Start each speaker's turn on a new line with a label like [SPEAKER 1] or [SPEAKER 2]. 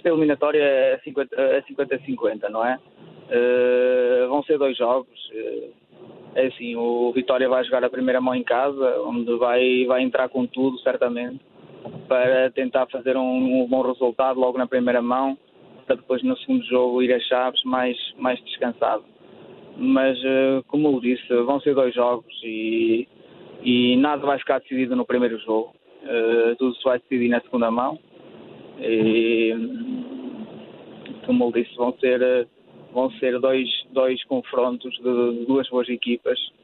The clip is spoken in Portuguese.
[SPEAKER 1] esta eliminatória é 50-50, não é? Vão ser 2 jogos. É assim, o Vitória vai jogar a primeira mão em casa, onde vai entrar com tudo, certamente, para tentar fazer um bom resultado logo na primeira mão, para depois no segundo jogo ir a Chaves mais descansado. Mas, como eu disse, vão ser 2 jogos e nada vai ficar decidido no primeiro jogo. Tudo se vai decidir na segunda mão. E, como eu disse, vão ser dois confrontos de 2 boas equipas